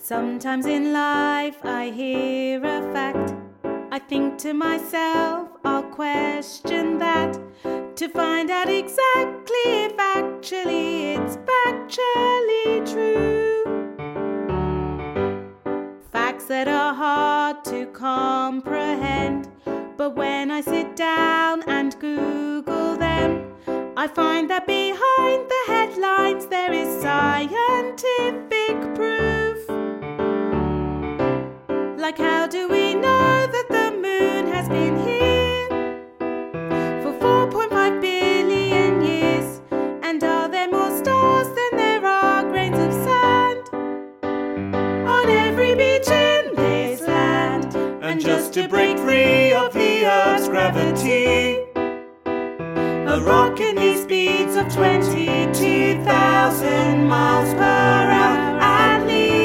Sometimes in life I hear a fact. I think to myself, I'll question that to find out exactly if actually it's factually true. Facts that are hard to comprehend, but when I sit down and Google them, I find that behind the headlines there is scientific proof. Like, how do we know that the moon has been here for 4.5 billion years? And are there more stars than there are grains of sand on every beach in this land? And just to break free of the Earth's gravity, a rocket needs speeds of 22,000 miles per hour at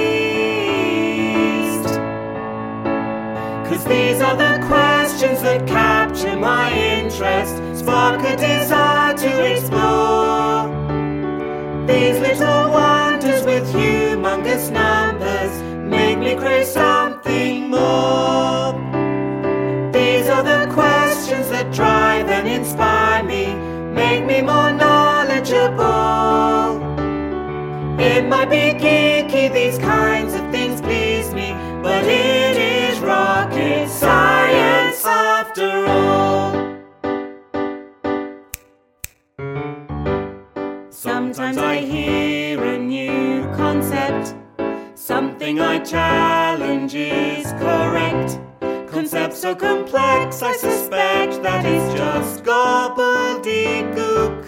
least. 'Cause these are the questions that capture my interest, spark a desire to explore. These little wonders with humongous numbers make me crave something more. These are the questions that drive and inspire me, make me more knowledgeable. It might be geeky, these kinds of things please me, but it is rocket science after all. Sometimes I hear a new concept, something I challenge is correct. Concept so complex, I suspect that it's just gobbledygook.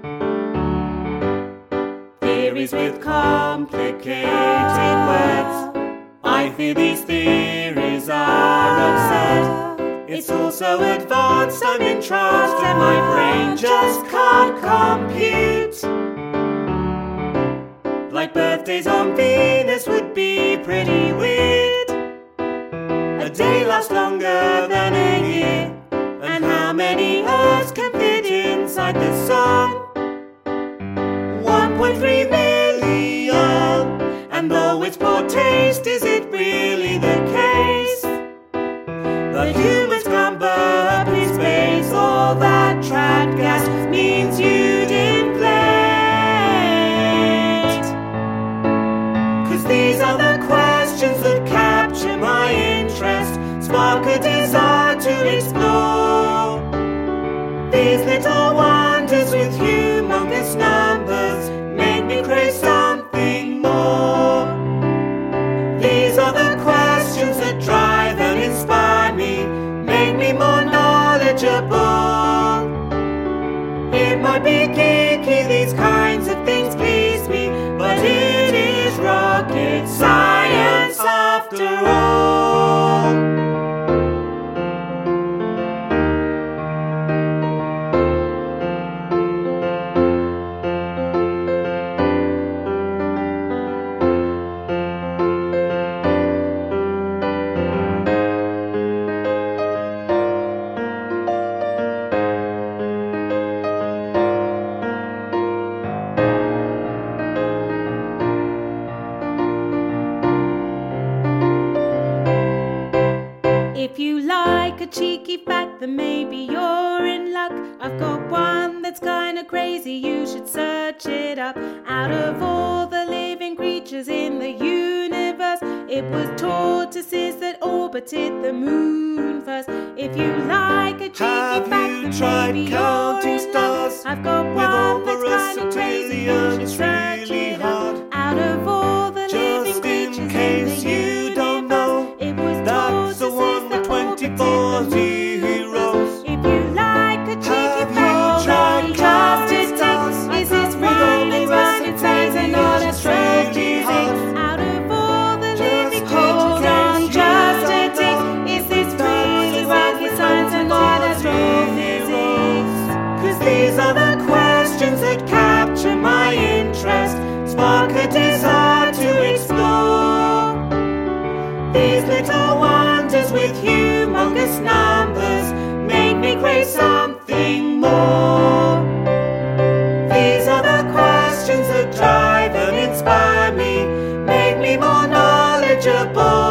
Theories with complicated words, I fear these theories are absurd. It's all so advanced, I'm entranced, and my brain just can't compute. Like birthdays on Venus would be pretty weird. A day lasts longer than a year, and how many Earths can fit inside the sun? 1.3 million. And though it's poor taste, is it really the case that humans can't burp in space? All that trapped gas means you'd inflate. 'Cause these are the questions that capture my interest, spark a desire to explore. These little wonders with humongous numbers make me crave something more. These are the questions that drive and inspire me, make me more knowledgeable. It might be geeky, these kinds of things please me, but it is rocket science after all. If you like a cheeky fact, then maybe you're in luck. I've got one that's kinda crazy, you should search it up. Out of all the living creatures in the universe, it was tortoises that orbited the moon first. If you like a cheeky Have fact, you then tried maybe counting you're in luck. stars? I've got With one all that's the kinda crazy, you should it's search really it hard. up. Out of all the living Just creatures in case in the you don't know, it was that's the one with 24 zeros. If you like a cheeky Have fact, you tried just counting to stars? tick, is this With all right? the It's rest right, of it's right, and not a it's stroke really easy. hard. Out of all the living hold creatures, on, just you a don't tick, know. is this That's really the right? one It's with science and not 24 astrophysics. 'Cause these are the questions that capture my interest, spark a desire to explore. These little wonders with humongous numbers make me crave something more. These are the questions that drive and inspire me, make me more knowledgeable. the boat.